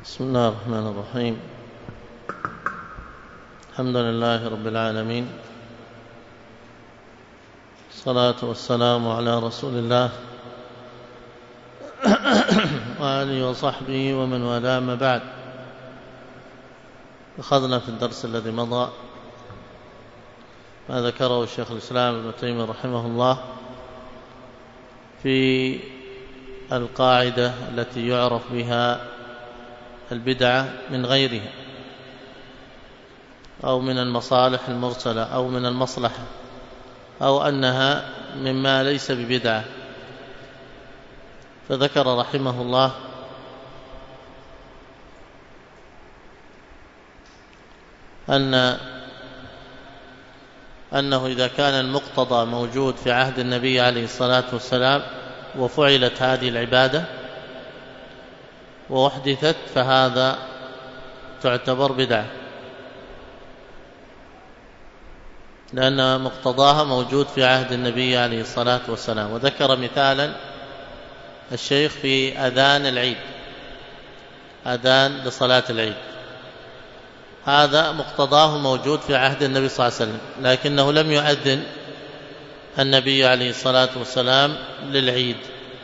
بسم الله الرحمن الرحيم. الحمد لله رب العالمين، الصلاة والسلام على رسول الله وآله وصحبه ومن والاه، ما بعد. أخذنا في الدرس الذي مضى ما ذكره الشيخ الإسلام ابن تيمية رحمه الله في القاعدة التي يعرف بها البدعة من غيرها، أو من المصالح المرسلة، أو من المصلحة، أو أنها مما ليس ببدعة. فذكر رحمه الله أنه إذا كان المقتضى موجود في عهد النبي عليه الصلاة والسلام وفعلت هذه العبادة وأحدثت، فهذا تعتبر بدعة، لأن مقتضاها موجود في عهد النبي عليه الصلاة والسلام. وذكر مثالا الشيخ في أذان العيد، أذان لصلاة العيد، هذا مقتضاه موجود في عهد النبي صلى الله عليه وسلم، لكنه لم يؤذن النبي عليه الصلاة والسلام للعيد،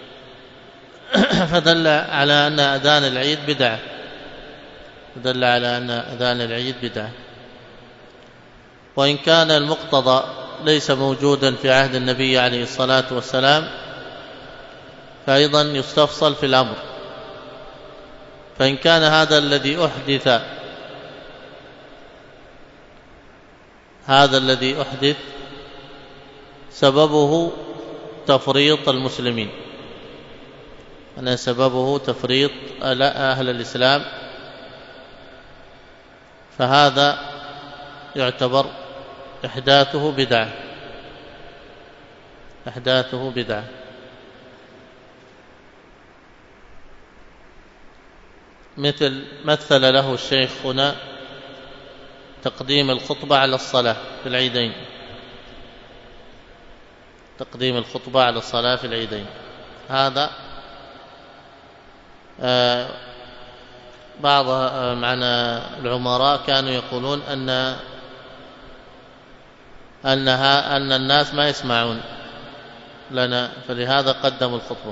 فدل على أن أذان العيد بدعة، فدل على أن أذان العيد بدعة. وإن كان المقتضى ليس موجودا في عهد النبي عليه الصلاة والسلام، فأيضا يستفصل في الأمر. فإن كان هذا الذي أحدث سببه تفريط المسلمين، أن سببه تفريط أهل الإسلام، فهذا يعتبر إحداثه بدعة. مثل له الشيخ هنا تقديم الخطبة على الصلاة في العيدين، تقديم الخطبة على الصلاة في العيدين. هذا بعض معنا العمراء كانوا يقولون أن الناس ما يسمعون لنا، فلهذا قدموا الخطبة.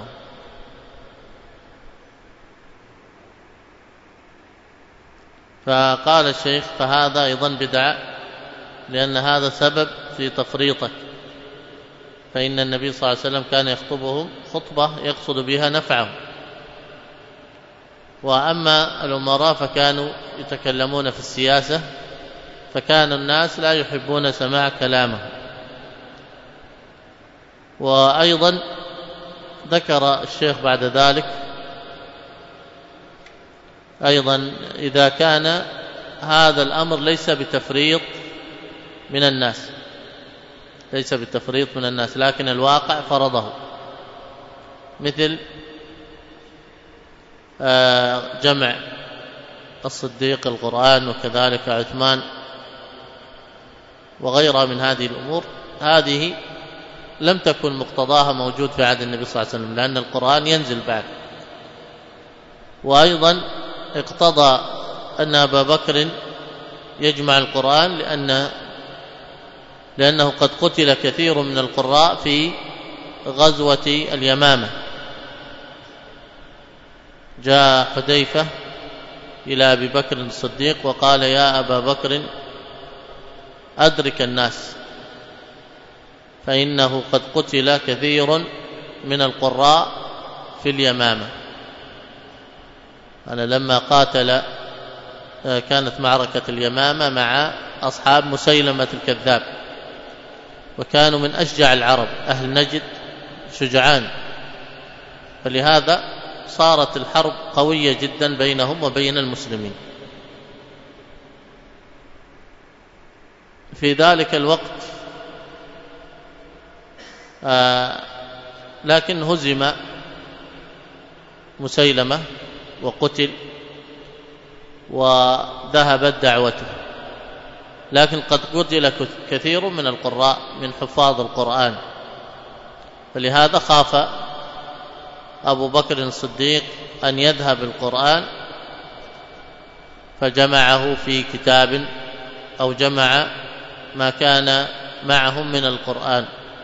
فقال الشيخ فهذا أيضا بدعة، لأن هذا سبب في تفريطك، فإن النبي صلى الله عليه وسلم كان يخطبهم خطبة يقصد بها نفعهم، وأما الأمراء فكانوا يتكلمون في السياسة، فكان الناس لا يحبون سماع كلامه. وأيضا ذكر الشيخ بعد ذلك أيضا إذا كان هذا الأمر ليس بتفريط من الناس، لكن الواقع فرضه، مثل جمع الصديق القرآن، وكذلك عثمان وغيرها من هذه الأمور. هذه لم تكن مقتضاها موجود في عهد النبي صلى الله عليه وسلم، لأن القرآن ينزل بعد. وأيضا اقتضى أن أبا بكر يجمع القرآن لأنه قد قتل كثير من القراء في غزوة اليمامة. جاء حذيفة إلى أبي بكر الصديق وقال: يا أبا بكر أدرك الناس، فإنه قد قتل كثير من القراء في اليمامة. أنا لما قاتل كانت معركة اليمامة مع أصحاب مسيلمة الكذاب، وكانوا من أشجع العرب، أهل نجد شجعان، فلهذا صارت الحرب قوية جدا بينهم وبين المسلمين. في ذلك الوقت لكن هزم مسيلمة وقتل وذهبت دعوته، لكن قد قتل كثير من القراء من حفاظ القرآن، فلهذا خاف أبو بكر الصديق أن يذهب القرآن فجمعه في كتاب أو جمع ما كان معهم من القرآن.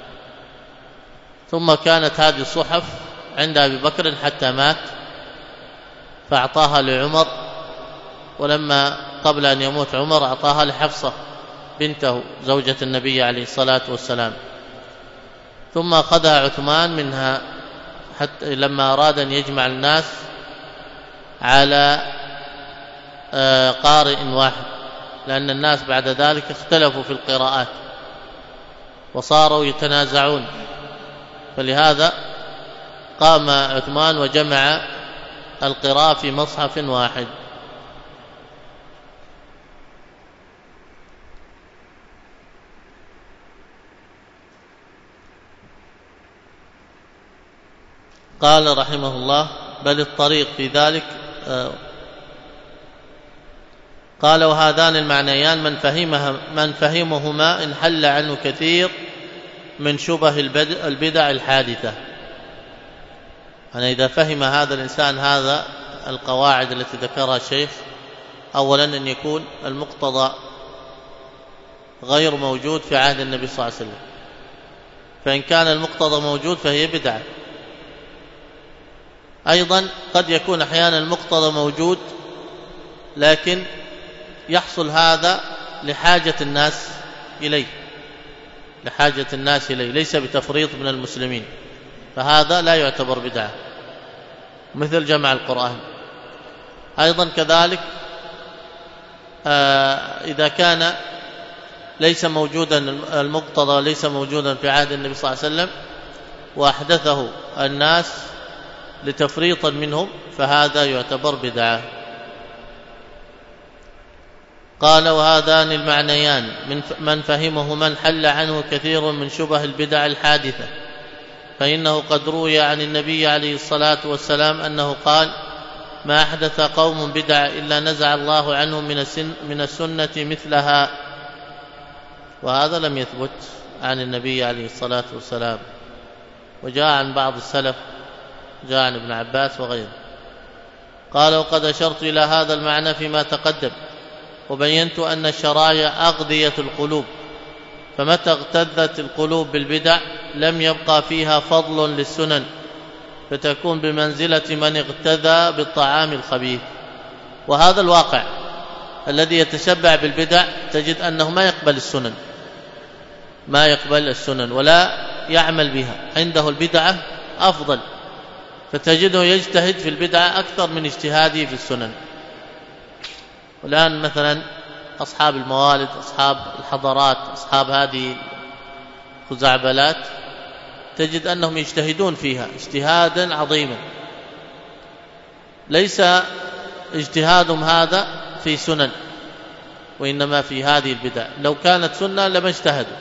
ثم كانت هذه الصحف عند أبي بكر حتى مات، فأعطاها لعمر، ولما قبل أن يموت عمر أعطاها لحفصة بنته زوجة النبي عليه الصلاة والسلام. ثم أخذها عثمان منها حتى لما أراد أن يجمع الناس على قارئ واحد، لأن الناس بعد ذلك اختلفوا في القراءات وصاروا يتنازعون، فلهذا قام عثمان وجمع القراءة في مصحف واحد. قال رحمه الله: بل الطريق في ذلك. قال: وهذان المعنيان من فهمهما انحل عنه كثير من شبه البدع الحادثة. يعني إذا فهم هذا الإنسان هذا القواعد التي ذكرها الشيخ، أولا أن يكون المقتضى غير موجود في عهد النبي صلى الله عليه وسلم، فإن كان المقتضى موجود فهي بدعة. أيضا قد يكون أحيانا المقتضى موجود لكن يحصل هذا لحاجة الناس إليه، ليس بتفريط من المسلمين، فهذا لا يعتبر بدعة، مثل جمع القرآن. أيضا كذلك إذا كان ليس موجودا المقتضى ليس موجودا في عهد النبي صلى الله عليه وسلم وأحدثه الناس لتفريطا منهم، فهذا يعتبر بدعة. قال: وهذان المعنيان من فهمه من حل عنه كثير من شبه البدع الحادثة، فإنه قد روي عن النبي عليه الصلاة والسلام أنه قال: ما أحدث قوم بدع إلا نزع الله عنهم من السنة مثلها. وهذا لم يثبت عن النبي عليه الصلاة والسلام، وجاء عن بعض السلف، جاء عن ابن عباس وغيره. قال: وقد أشرت إلى هذا المعنى فيما تقدم، وبينت أن الشرائع أغذية القلوب، فمتى اغتذت القلوب بالبدع لم يبقى فيها فضل للسنن، فتكون بمنزلة من اغتذى بالطعام الخبيث. وهذا الواقع الذي يتشبع بالبدع تجد أنه ما يقبل السنن ولا يعمل بها، عنده البدعة أفضل، فتجده يجتهد في البدعة أكثر من اجتهاده في السنن. والآن مثلا أصحاب الموالد، أصحاب الحضارات، أصحاب هذه الخزعبلات، تجد أنهم يجتهدون فيها اجتهادا عظيما، ليس اجتهادهم هذا في سنن، وإنما في هذه البدع. لو كانت سنة لما اجتهدوا.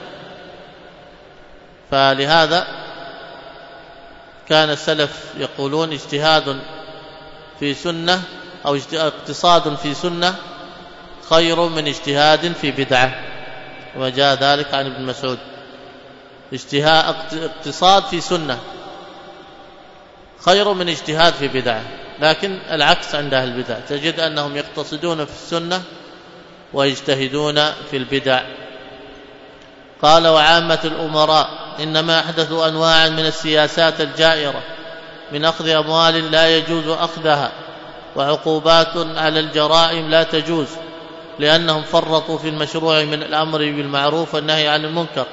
فلهذا كان السلف يقولون: اجتهاد في سنة أو اقتصاد في سنة خير من اجتهاد في بدعة، وما جاء ذلك عن ابن مسعود. اقتصاد في سنة خير من اجتهاد في بدعة، لكن العكس عند أهل البدع، تجد أنهم يقتصدون في السنة ويجتهدون في البدع. قال: وعامة الأمراء إنما أحدثوا أنواعا من السياسات الجائرة من أخذ أموال لا يجوز أخذها، وعقوبات على الجرائم لا تجوز، لأنهم فرطوا في المشروع من الأمر بالمعروف والنهي عن المنكر.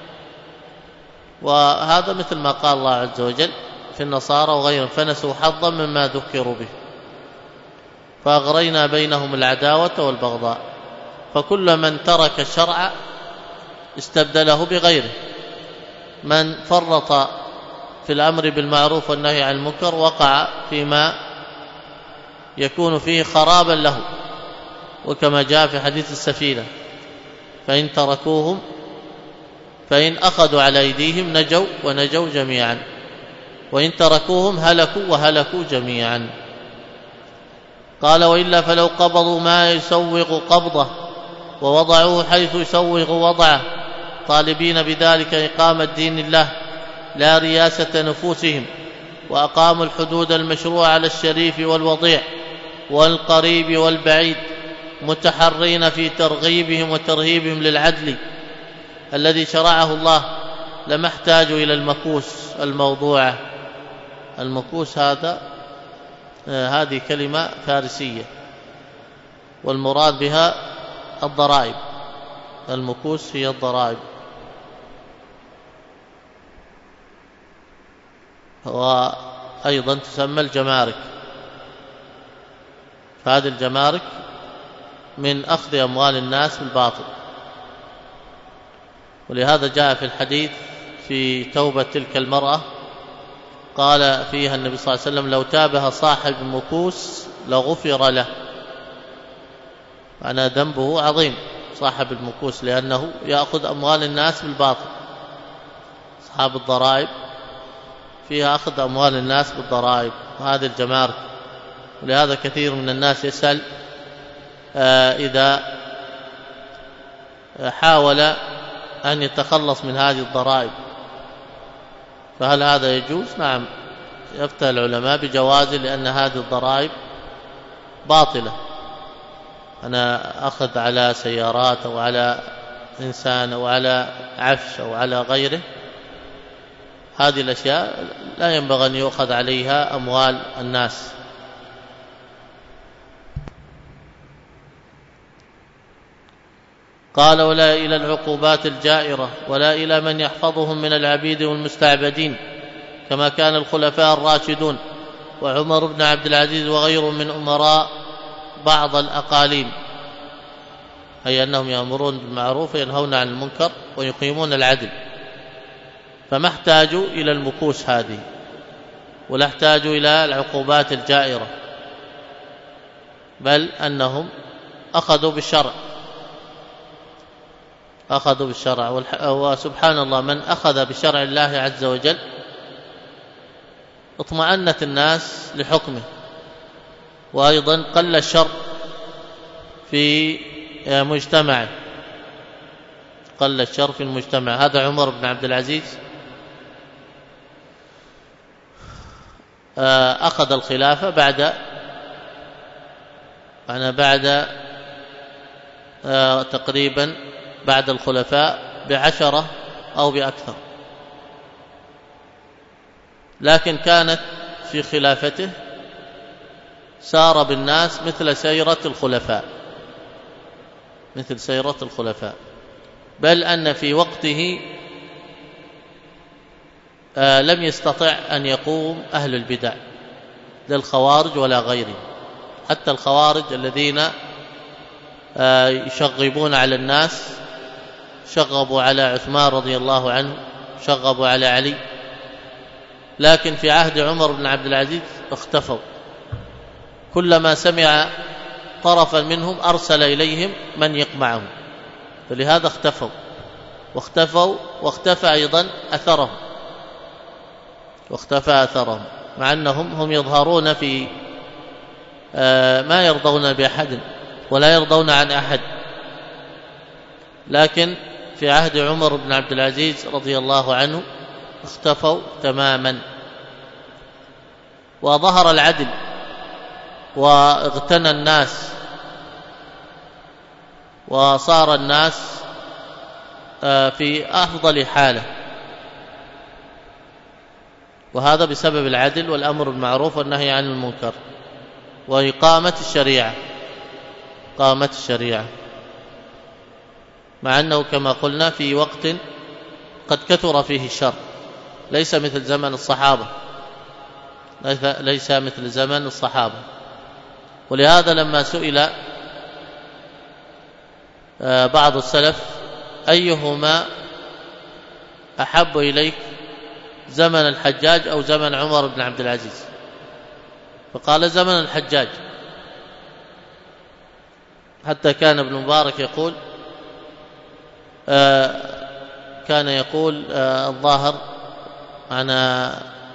وهذا مثل ما قال الله عز وجل في النصارى وغيرهم: فنسوا حظا مما ذكروا به فأغرينا بينهم العداوة والبغضاء. فكل من ترك الشرع استبدله بغيره. من فرط في الأمر بالمعروف والنهي عن المنكر وقع فيما يكون فيه خرابا له، وكما جاء في حديث السفينة: فإن أخذوا على أيديهم نجوا ونجوا جميعا، وإن تركوهم هلكوا وهلكوا جميعا. قال: وإلا فلو قبضوا ما يسوغ قبضه ووضعوه حيث يسوغ وضعه، طالبين بذلك إقامة دين الله لا رياسة نفوسهم، وأقاموا الحدود المشروعة على الشريف والوضيع والقريب والبعيد، متحرين في ترغيبهم وترهيبهم للعدل الذي شرعه الله لما احتاجوا إلى المكوس الموضوعة. المكوس هذه كلمة فارسية، والمراد بها الضرائب. المكوس هي الضرائب. وأيضا تسمى الجمارك. فهذه الجمارك من أخذ أموال الناس بالباطل. ولهذا جاء في الحديث في توبة تلك المرأة قال فيها النبي صلى الله عليه وسلم: لو تابها صاحب المكوس لغفر له. معنى ذنبه عظيم صاحب المكوس، لأنه يأخذ أموال الناس بالباطل. أصحاب الضرائب فيها أخذ أموال الناس بالضرائب، وهذه الجمارك. ولهذا كثير من الناس يسأل إذا حاول أن يتخلص من هذه الضرائب فهل هذا يجوز؟ نعم، يفتى العلماء بجوازه، لأن هذه الضرائب باطلة. أنا أخذ على سيارات أو على إنسان أو على عفش أو على غيره، هذه الأشياء لا ينبغي أن يؤخذ عليها أموال الناس. قال: ولا إلى العقوبات الجائرة، ولا إلى من يحفظهم من العبيد والمستعبدين، كما كان الخلفاء الراشدون وعمر بن عبد العزيز وغيرهم من أمراء بعض الأقاليم، أي أنهم يأمرون بالمعروف وينهون عن المنكر ويقيمون العدل، فما احتاجوا إلى المكوس هذه، ولا احتاجوا إلى العقوبات الجائرة، بل أنهم أخذوا بالشرع. وسبحان الله، من أخذ بشرع الله عز وجل اطمأنت الناس لحكمه، وأيضا قل الشر في مجتمعه. هذا عمر بن عبد العزيز أخذ الخلافة بعد تقريبا بعد الخلفاء ب10 أو بأكثر، لكن كانت في خلافته سار بالناس مثل سيرة الخلفاء، بل أن في وقته لم يستطع أن يقوم أهل البدع للخوارج ولا غيرهم. حتى الخوارج الذين يشغبون على الناس، شغبوا على عثمان رضي الله عنه، شغبوا على علي، لكن في عهد عمر بن عبد العزيز اختفوا. كلما سمع طرفا منهم أرسل إليهم من يقمعهم، فلهذا اختفوا واختفى أيضا أثرهم، مع أنهم هم يظهرون في ما يرضون بأحد ولا يرضون عن أحد، لكن في عهد عمر بن عبد العزيز رضي الله عنه اختفوا تماما، وظهر العدل واغتنى الناس، وصار الناس في أفضل حالة، وهذا بسبب العدل والأمر بالمعروف والنهي عن المنكر وإقامة الشريعة. مع أنه كما قلنا في وقت قد كثر فيه الشر، ليس مثل زمن الصحابة. ولهذا لما سئل بعض السلف: أيهما أحب إليك، زمن الحجاج أو زمن عمر بن عبد العزيز؟ فقال: زمن الحجاج. حتى كان ابن مبارك يقول الظاهر أنا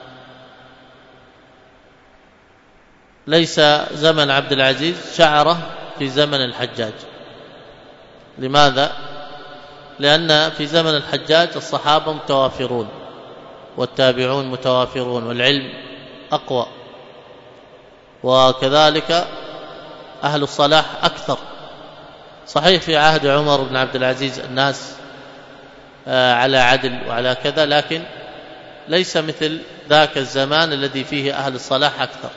ليس زمن عبد العزيز شعره في زمن الحجاج. لماذا؟ لأن في زمن الحجاج الصحابة متوافرون والتابعون متوافرون والعلم أقوى، وكذلك أهل الصلاح أكثر صحيح في عهد عمر بن عبد العزيز الناس على عدل وعلى كذا، لكن ليس مثل ذاك الزمان الذي فيه أهل الصلاح أكثر،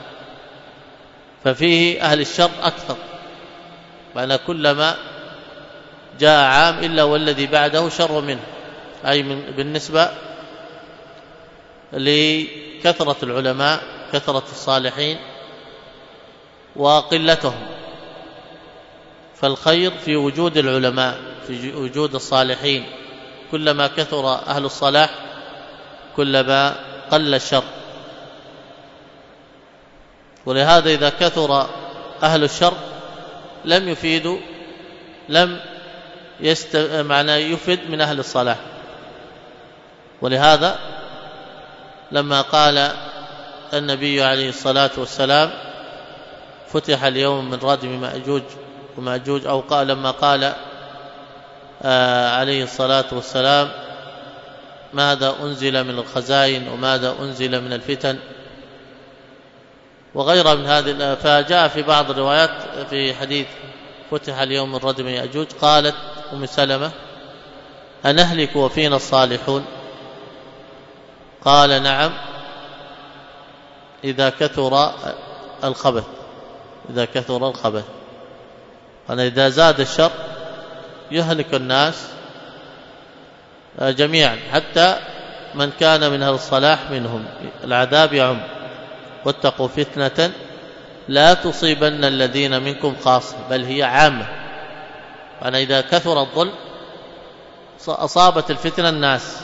ففيه أهل الشر أكثر، وأن كلما جاء عام إلا والذي بعده شر منه، أي بالنسبة لكثرة العلماء، كثرة الصالحين وقلتهم. فالخير في وجود العلماء، في وجود الصالحين، كلما كثر أهل الصلاح كلما قل الشر. ولهذا إذا كثر أهل الشر لم يفيدوا، لم يفد من أهل الصلاح. ولهذا لما قال النبي عليه الصلاة والسلام فتح اليوم من ردم مأجوج ومأجوج، أو قال لما قال عليه الصلاة والسلام ماذا أنزل من الخزائن وماذا أنزل من الفتن وغيرها من هذه، فجاء في بعض الروايات في حديث فتح اليوم من ردم يأجوج قالت أم سلمة أنهلك وفينا الصالحون؟ قال نعم إذا كثر الخبث، إذا كثر الخبث، أنا إذا زاد الشر يهلك الناس جميعا، حتى من كان من أهل الصلاح منهم. العذاب يعم، واتقوا فتنة لا تصيبن الذين منكم خاصة، بل هي عامة. أنا إذا كثر الظلم أصابت الفتنة الناس.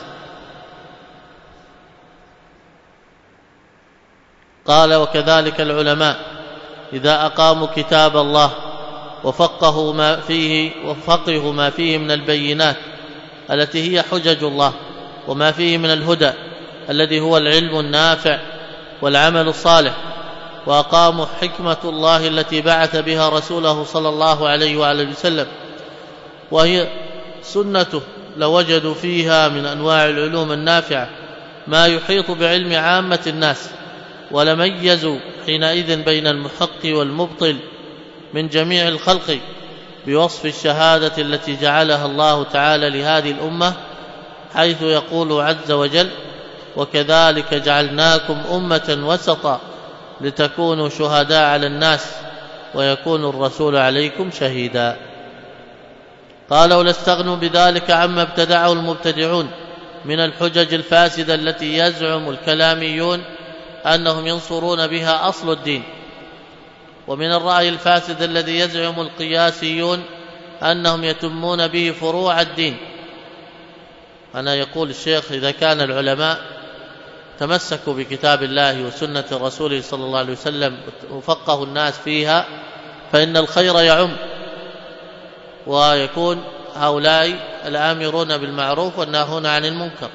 قال وكذلك العلماء إذا أقاموا كتاب الله وفقهوا ما فيه من البينات التي هي حجج الله، وما فيه من الهدى الذي هو العلم النافع والعمل الصالح، وأقاموا حكمة الله التي بعث بها رسوله صلى الله عليه وآله وسلم وهي سنته، لوجدوا فيها من أنواع العلوم النافعة ما يحيط بعلم عامة الناس، ولميزوا حينئذ بين المحق والمبطل من جميع الخلق بوصف الشهادة التي جعلها الله تعالى لهذه الأمة، حيث يقول عز وجل وكذلك جعلناكم أمة وسطا لتكونوا شهداء على الناس ويكون الرسول عليكم شهيدا. قال ولاستغنوا بذلك عما ابتدعه المبتدعون من الحجج الفاسدة التي يزعم الكلاميون أنهم ينصرون بها أصل الدين، ومن الرأي الفاسد الذي يزعم القياسيون أنهم يتمون به فروع الدين. أنا يقول الشيخ إذا كان العلماء تمسكوا بكتاب الله وسنة رسوله صلى الله عليه وسلم وفقهوا الناس فيها فإن الخير يعم، ويكون هؤلاء الآمرون بالمعروف والناهون عن المنكر،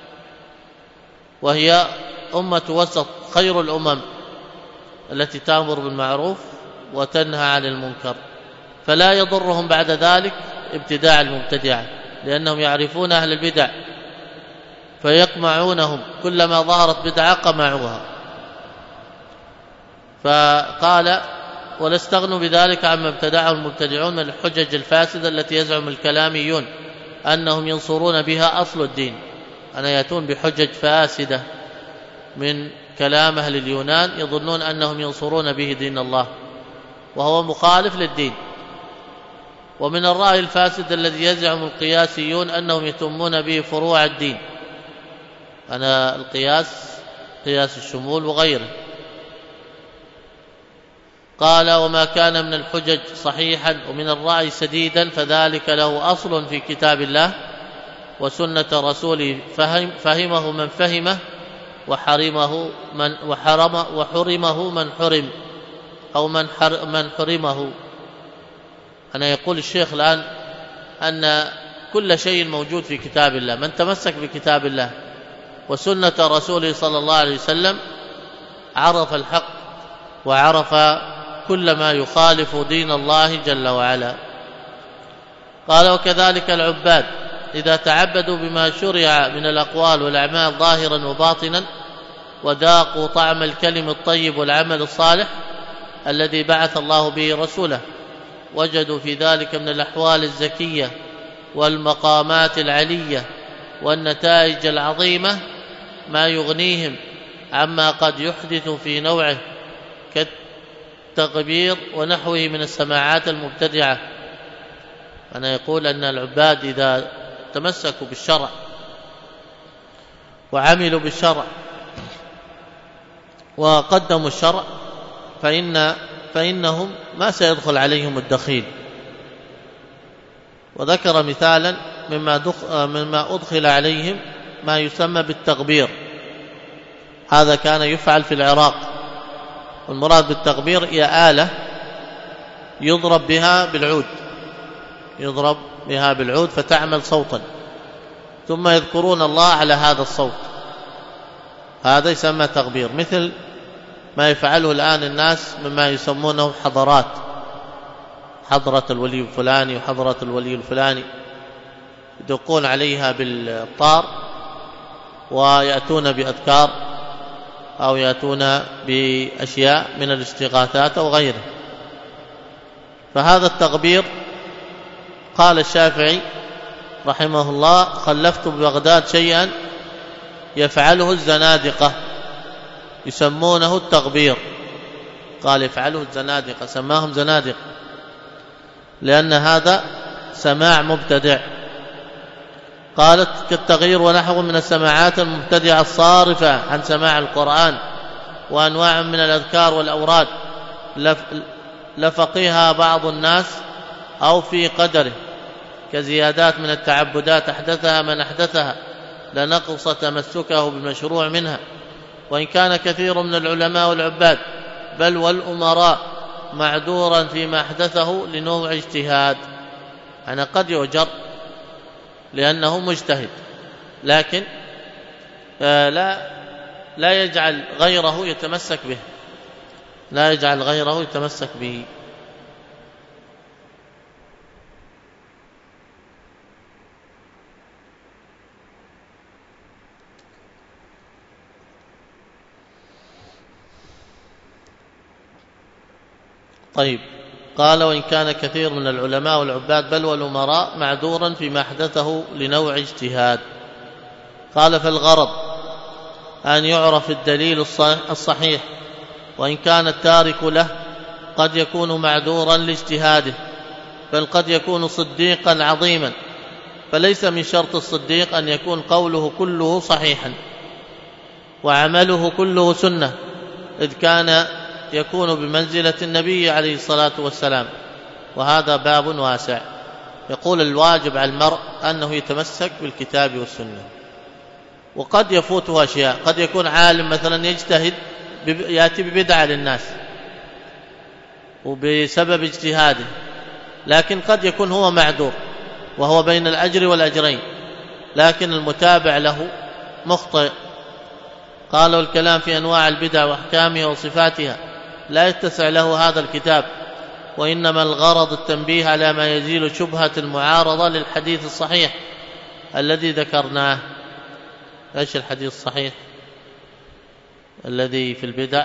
وهي أمة وسط خير الأمم التي تأمر بالمعروف وتنهى عن المنكر، فلا يضرهم بعد ذلك ابتداع المبتدعة، لأنهم يعرفون أهل البدع فيقمعونهم، كلما ظهرت بدعة قمعوها. فقال ولا استغنوا بذلك عما ابتدعه المبتدعون من الحجج الفاسدة التي يزعم الكلاميون أنهم ينصرون بها أصل الدين. أنا يأتون بحجج فاسدة من كلام أهل اليونان يظنون أنهم ينصرون به دين الله، وهو مخالف للدين. ومن الرأي الفاسد الذي يزعم القياسيون أنهم يتمون به فروع الدين، أنا القياس قياس الشمول وغيره. قال وما كان من الحجج صحيحا ومن الرأي سديدا فذلك له أصل في كتاب الله وسنة رسوله فهمه من فهمه وحرمه من حرم أو من حرمه. أنا يقول الشيخ الآن أن كل شيء موجود في كتاب الله، من تمسك بكتاب الله وسنة رسوله صلى الله عليه وسلم عرف الحق وعرف كل ما يخالف دين الله جل وعلا. قال وكذلك العباد إذا تعبدوا بما شرع من الأقوال والأعمال ظاهرا وباطنا وذاقوا طعم الكلم الطيب والعمل الصالح الذي بعث الله به رسوله، وجدوا في ذلك من الأحوال الزكية والمقامات العلية والنتائج العظيمة ما يغنيهم عما قد يحدث في نوعه كالتغبير ونحوه من السماعات المبتدعة. أنا يقول أن العباد إذا تمسكوا بالشرع وعملوا بالشرع وقدموا الشرع فإنهم ما سيدخل عليهم الدخيل. وذكر مثالا مما أدخل عليهم ما يسمى بالتغبير. هذا كان يفعل في العراق، والمراد بالتغبير هي آلة يضرب بها بالعود فتعمل صوتا، ثم يذكرون الله على هذا الصوت، هذا يسمى تغبير، مثل ما يفعله الآن الناس مما يسمونه حضرات، حضرة الولي الفلاني وحضرة الولي الفلاني، يدقون عليها بالطار ويأتون بأذكار أو يأتون بأشياء من الاستغاثات أو غيره. فهذا التغبير قال الشافعي رحمه الله: خلفت ببغداد شيئا يفعله الزنادقة يسمونه التغبير. قال يفعله الزنادقة، سماهم زنادقة لأن هذا سماع مبتدع. قالت كالتغيير ونحو من السماعات المبتدعة الصارفة عن سماع القرآن وأنواع من الأذكار والأوراد لفقيها بعض الناس أو في قدره، كزيادات من التعبدات أحدثها من أحدثها لنقص تمسكه بالمشروع منها. وإن كان كثير من العلماء والعباد بل والأمراء معذورا فيما أحدثه لنوع اجتهاد، أنا قد يؤجر لأنه مجتهد، لكن لا يجعل غيره يتمسك به، لا يجعل غيره يتمسك به. طيب، قال: وإن كان كثير من العلماء والعباد بل والأمراء معذورا فيما أحدثه لنوع اجتهاد. قال: فالغرض أن يعرف الدليل الصحيح، وإن كان التارك له قد يكون معذورا لاجتهاده، بل قد يكون صديقا عظيما، فليس من شرط الصديق أن يكون قوله كله صحيحا وعمله كله سنة، إذ كان يكون بمنزلة النبي عليه الصلاة والسلام، وهذا باب واسع. يقول: الواجب على المرء أنه يتمسك بالكتاب والسنة، وقد يفوته أشياء، قد يكون عالم مثلا يجتهد يأتي ببدعة للناس وبسبب اجتهاده، لكن قد يكون هو معذور وهو بين الأجر والأجرين، لكن المتابع له مخطئ. قال: والكلام في أنواع البدع وأحكامها وصفاتها لا يتسع له هذا الكتاب، وإنما الغرض التنبيه على ما يزيل شبهة المعارضة للحديث الصحيح الذي ذكرناه. ايش الحديث الصحيح الذي في البدع؟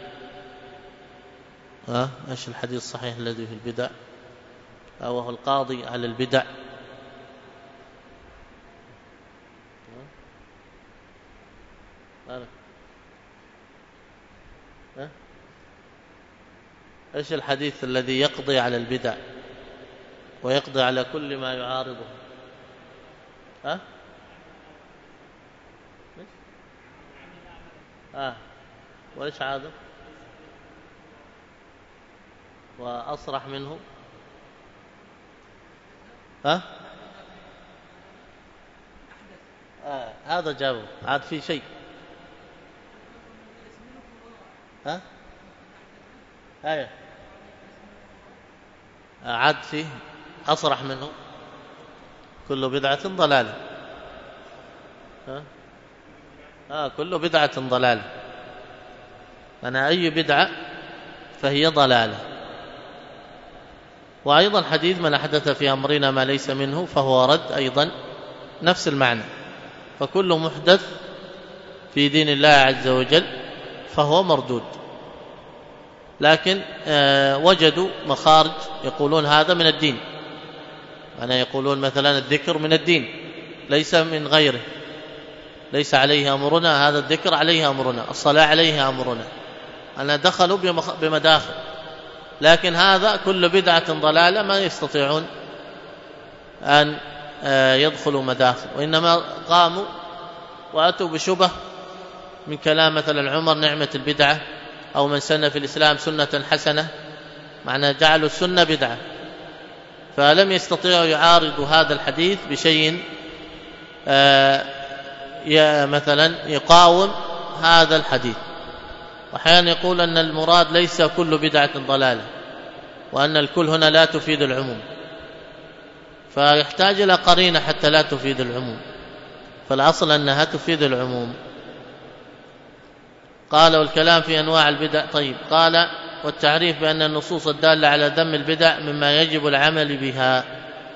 ايش الحديث الصحيح الذي في البدع؟ وهو القاضي على البدع. ايش الحديث الذي يقضي على البدع ويقضي على كل ما يعارضه؟ وإيش هذا؟ وأصرح منه؟ هذا جابه، عاد في شيء؟ عاد فيه أصرح منه: كل بدعة ضلالة. كل بدعة ضلالة، أنا أي بدعة فهي ضلالة. وأيضا حديث: من أحدث في أمرنا ما ليس منه فهو رد، أيضا نفس المعنى. فكل محدث في دين الله عز وجل فهو مردود، لكن وجدوا مخارج يقولون هذا من الدين، يعني يقولون مثلا الذكر من الدين ليس من غيره، ليس عليه أمرنا، هذا الذكر عليه أمرنا، الصلاة عليه أمرنا، أنا دخلوا بمداخل، لكن هذا كل بدعة ضلالة ما يستطيعون أن يدخلوا مداخل، وإنما قاموا وأتوا بشبه من كلام مثلا عمر نعمة البدعة، أو من سن في الإسلام سنة حسنة، معنى جعلوا السنة بدعة، فلم يستطيعوا يعارضوا هذا الحديث بشيء مثلا يقاوم هذا الحديث. وأحيانا يقول أن المراد ليس كل بدعة ضلالة، وأن الكل هنا لا تفيد العموم، فيحتاج إلى قرينة حتى لا تفيد العموم، فالأصل أنها تفيد العموم. قال والكلام في أنواع البدع. طيب، قال والتعريف بأن النصوص الدالة على ذم البدع مما يجب العمل بها.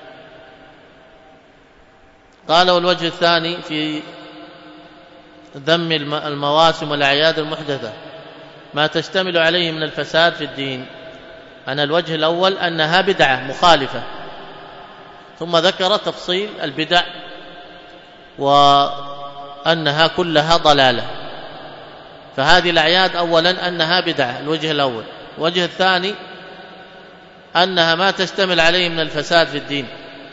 قال والوجه الثاني في ذم المواسم والأعياد المحدثة ما تشتمل عليه من الفساد في الدين. أن الوجه الأول أنها بدعة مخالفة، ثم ذكر تفصيل البدع وأنها كلها ضلالة، فهذه الأعياد أولا أنها بدعة، الوجه الأول. الوجه الثاني أنها ما تشتمل عليه من الفساد في الدين،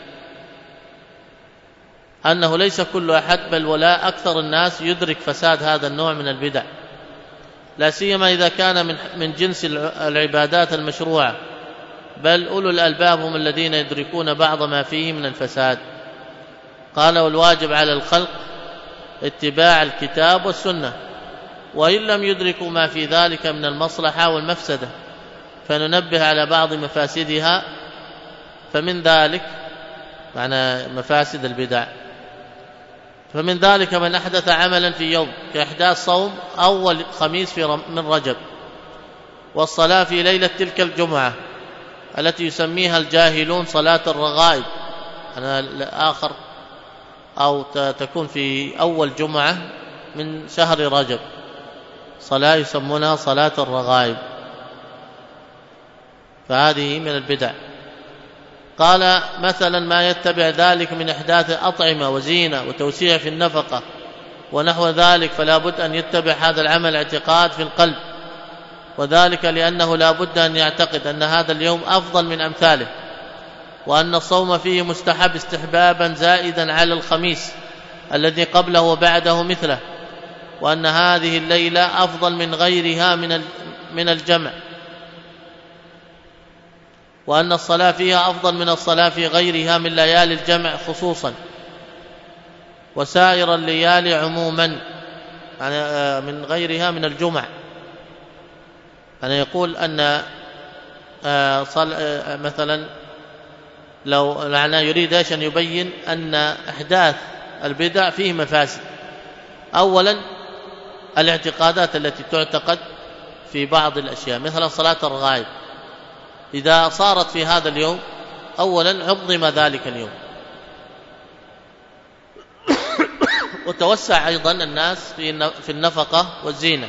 أنه ليس كل أحد بل ولا أكثر الناس يدرك فساد هذا النوع من البدع، لا سيما إذا كان من جنس العبادات المشروعة، بل أولو الألباب هم الذين يدركون بعض ما فيه من الفساد. قال والواجب على الخلق اتباع الكتاب والسنة، وإن لم يدركوا ما في ذلك من المصلحة والمفسدة فننبه على بعض مفاسدها، فمن ذلك معنى مفاسد البدع، فمن ذلك من أحدث عملا في يوم كإحداث صوم أول خميس من رجب، والصلاة في ليلة تلك الجمعة التي يسميها الجاهلون صلاة الرغائب، الآخر أو تكون في أول جمعة من شهر رجب، صلاة يسمونها صلاة الرغائب، فهذه من البدع. قال مثلا ما يتبع ذلك من إحداث أطعمة وزينة وتوسيع في النفقة ونحو ذلك، فلا بد أن يتبع هذا العمل اعتقاد في القلب، وذلك لأنه لا بد أن يعتقد أن هذا اليوم أفضل من أمثاله، وأن الصوم فيه مستحب استحبابا زائدا على الخميس الذي قبله وبعده مثله، وأن هذه الليلة أفضل من غيرها من الجمع، وأن الصلاة فيها أفضل من الصلاة في غيرها من ليالي الجمع خصوصا، وسائر الليالي عموما من غيرها من الجمع. أنا يقول أن مثلا لو معناه يريد أن يبين أن إحداث البدع فيه مفاسد. أولا الاعتقادات التي تعتقد في بعض الأشياء مثل صلاة الرغائب، إذا صارت في هذا اليوم أولا عظم ذلك اليوم، وتوسع أيضا الناس في النفقة والزينة،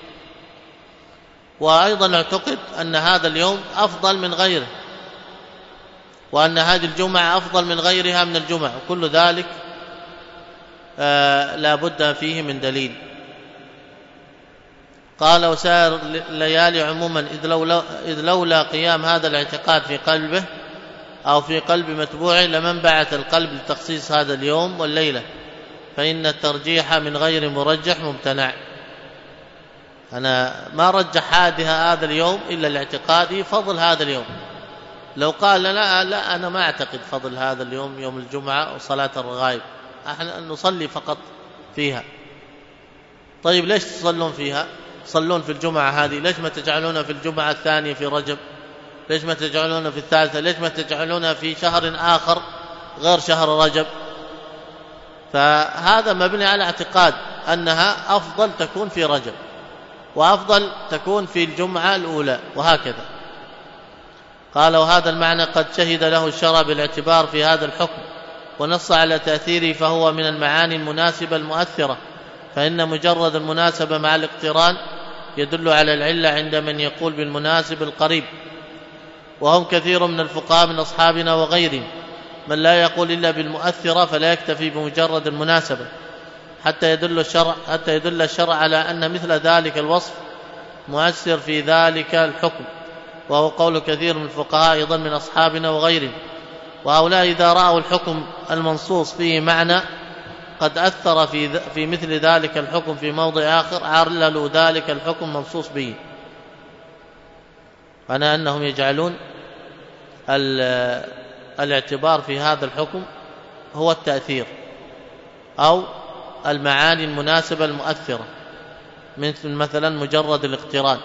وأيضا اعتقد أن هذا اليوم أفضل من غيره، وأن هذه الجمعة أفضل من غيرها من الجمع، وكل ذلك لا بد فيه من دليل. قال وسائر الليالي عموما إذ لولا قيام هذا الاعتقاد في قلبه أو في قلب متبوعه لمنبعث القلب لتخصيص هذا اليوم والليلة، فإن الترجيح من غير مرجح ممتنع. أنا ما رجح هذا اليوم إلا الاعتقادي فضل هذا اليوم. لو قال لا أنا ما أعتقد فضل هذا اليوم يوم الجمعة وصلاة الرغائب، احنا نصلي فقط فيها. طيب ليش تصلون فيها؟ تصلون في الجمعة هذه، ليش ما تجعلونها في الجمعة الثانية في رجب؟ ليش ما تجعلونها في الثالثة؟ ليش ما تجعلونها في شهر آخر غير شهر رجب؟ فهذا مبني على اعتقاد أنها أفضل تكون في رجب، وأفضل تكون في الجمعة الأولى، وهكذا. قال وهذا المعنى قد شهد له الشرع بالاعتبار في هذا الحكم ونص على تأثيره، فهو من المعاني المناسبة المؤثرة، فإن مجرد المناسبة مع الاقتران يدل على العلة عند من يقول بالمناسب القريب، وهم كثير من الفقهاء من أصحابنا وغيرهم من لا يقول إلا بالمؤثرة، فلا يكتفي بمجرد المناسبة حتى يدل الشرع على أن مثل ذلك الوصف مؤثر في ذلك الحكم، وهو قول كثير من الفقهاء أيضا من أصحابنا وغيرهم. وهؤلاء إذا رأوا الحكم المنصوص فيه معنى قد أثر في مثل ذلك الحكم في موضع آخر، عللوا ذلك الحكم منصوص به، معنى أنهم يجعلون الاعتبار في هذا الحكم هو التأثير أو المعاني المناسبة المؤثرة، مثلا مجرد الاقتران،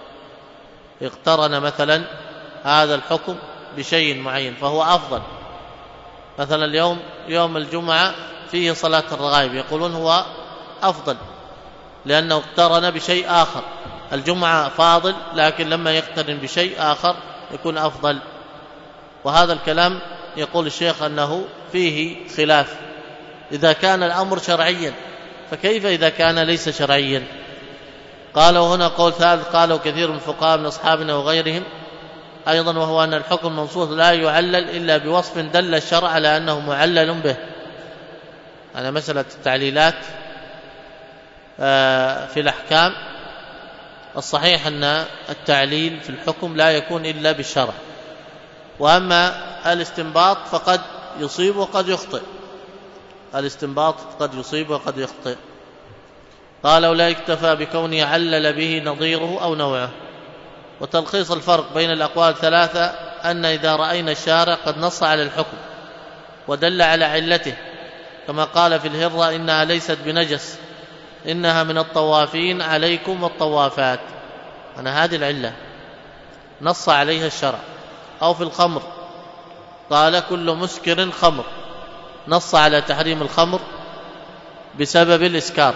اقترن مثلا هذا الحكم بشيء معين فهو أفضل. مثلا اليوم يوم الجمعة فيه صلاة الرغائب، يقولون هو أفضل لأنه اقترن بشيء آخر. الجمعة فاضل لكن لما يقترن بشيء آخر يكون أفضل. وهذا الكلام يقول الشيخ أنه فيه خلاف إذا كان الأمر شرعيا، فكيف إذا كان ليس شرعيا؟ قالوا هنا قول ثالث، قالوا كثير من الفقهاء من أصحابنا وغيرهم أيضا، وهو أن الحكم المنصوص لا يعلل إلا بوصف دل الشرع على أنه معلل به. أنا مسألة التعليلات في الأحكام الصحيح أن التعليل في الحكم لا يكون إلا بالشرع، وأما الاستنباط فقد يصيب وقد يخطئ، الاستنباط قد يصيب وقد يخطئ. قال ولا يكتفى بكونه علل به نظيره أو نوعه. وتلخيص الفرق بين الأقوال ثلاثة أن إذا رأينا الشارع قد نص على الحكم ودل على علته، كما قال في الهرة إنها ليست بنجس إنها من الطوافين عليكم والطوافات، أنا هذه العلة نص عليها الشرع. أو في الخمر قال كل مسكر خمر، نص على تحريم الخمر بسبب الإسكار.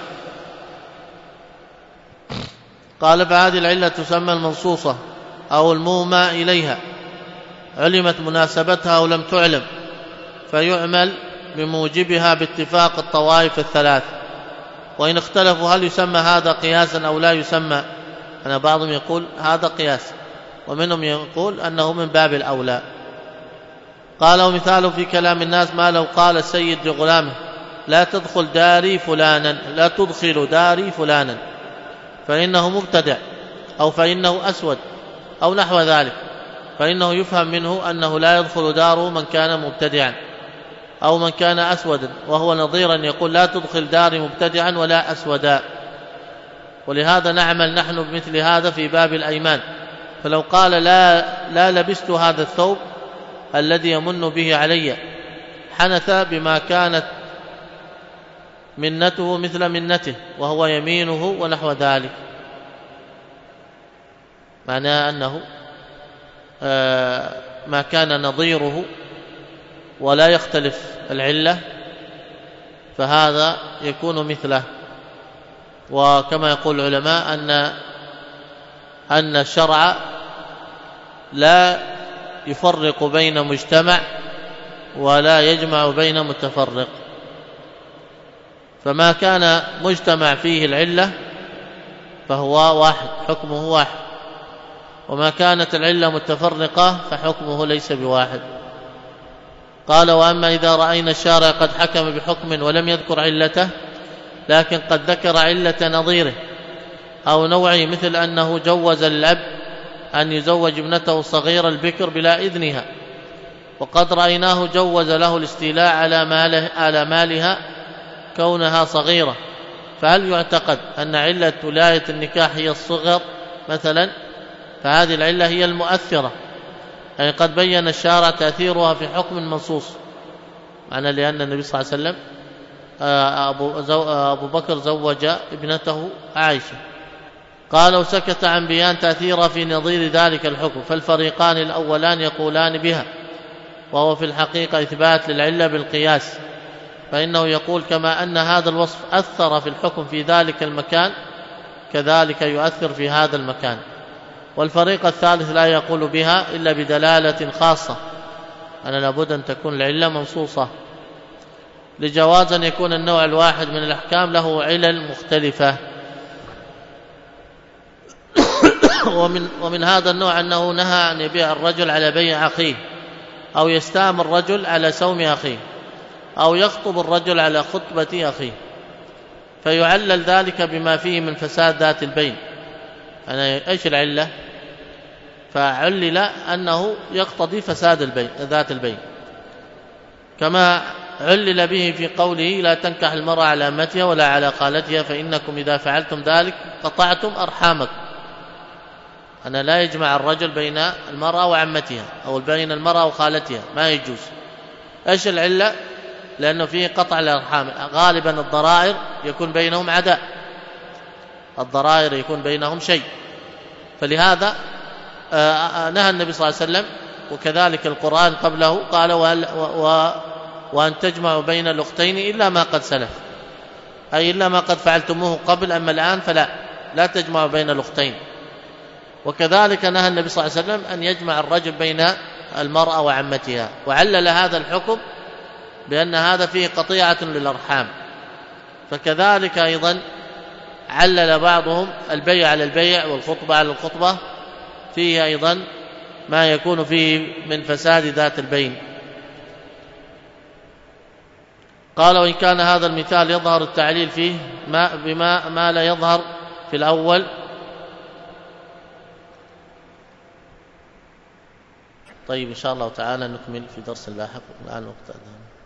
قال فهذه العلة تسمى المنصوصة أو المومى إليها، علمت مناسبتها أو لم تعلم فيعمل بموجبها باتفاق الطوائف الثلاث. وإن اختلفوا هل يسمى هذا قياسا أو لا يسمى، أنا بعضهم يقول هذا قياس ومنهم يقول أنه من باب الأولى. قال ومثاله في كلام الناس ما لو قال السيد لغلامه لا تدخل داري فلانا، لا تدخل داري فلانا، فإنه مبتدع أو فإنه أسود أو نحو ذلك، فإنه يفهم منه أنه لا يدخل داره من كان مبتدعا أو من كان أسودا، وهو نظيرا يقول لا تدخل داري مبتدعا ولا أسودا. ولهذا نعمل نحن بمثل هذا في باب الأيمان، فلو قال لا لبست هذا الثوب الذي يمن به علي، حنث بما كانت منته مثل منته وهو يمينه ونحو ذلك، معناه أنه ما كان نظيره ولا يختلف العلة فهذا يكون مثله. وكما يقول العلماء أن الشرع لا يفرق بين مجتمع ولا يجمع بين متفرق، فما كان مجتمع فيه العلة فهو واحد حكمه واحد، وما كانت العلة متفرقة فحكمه ليس بواحد. قال وأما إذا رأينا الشارع قد حكم بحكم ولم يذكر علته لكن قد ذكر علة نظيره أو نوعه، مثل أنه جوز للأب أن يزوج ابنته الصغيرة البكر بلا إذنها، وقد رأيناه جوز له الاستيلاء على مالها كونها صغيرة، فهل يعتقد أن علة ولاية النكاح هي الصغر مثلا؟ فهذه العلة هي المؤثرة، أي قد بين الشارع تأثيرها في حكم منصوص، معنى لأن النبي صلى الله عليه وسلم أبو بكر زوج ابنته عائشة. قال وسكت عن بيان تأثيرها في نظير ذلك الحكم، فالفريقان الأولان يقولان بها، وهو في الحقيقة إثبات للعلة بالقياس، فإنه يقول كما أن هذا الوصف أثر في الحكم في ذلك المكان كذلك يؤثر في هذا المكان. والفريق الثالث لا يقول بها إلا بدلالة خاصة، أنا لابد أن تكون العلة منصوصة، لجواز أن يكون النوع الواحد من الأحكام له علل مختلفة. ومن هذا النوع أنه نهى أن يبيع الرجل على بيع أخيه، أو يستام الرجل على سوم أخيه، أو يخطب الرجل على خطبة أخيه، فيعلل ذلك بما فيه من فساد ذات البين. يعني إيش العلة؟ فعلل أنه يقتضي فساد ذات البين، كما علل به في قوله لا تنكح المرأة على أمتها ولا على خالتها فإنكم إذا فعلتم ذلك قطعتم أرحامكم. أنا لا يجمع الرجل بين المرأة وعمتها أو بين المرأة وخالتها، ما يجوز. إيش العلة؟ لأنه فيه قطع الأرحام، غالبا الضرائر يكون بينهم عداء، الضرائر يكون بينهم شيء، فلهذا نهى النبي صلى الله عليه وسلم، وكذلك القرآن قبله قال وأن تجمعوا بين الأختين إلا ما قد سلف، أي إلا ما قد فعلتموه قبل، أما الآن لا تجمعوا بين الأختين. وكذلك نهى النبي صلى الله عليه وسلم أن يجمع الرجل بين المرأة وعمتها، وعلل هذا الحكم بأن هذا فيه قطيعة للأرحام. فكذلك أيضا علل بعضهم البيع على البيع والخطبة على الخطبة، فيه أيضا ما يكون فيه من فساد ذات البين. قال وإن كان هذا المثال يظهر التعليل فيه بما ما لا يظهر في الأول. طيب إن شاء الله تعالى نكمل في درس اللاحق، الآن وقت أذان.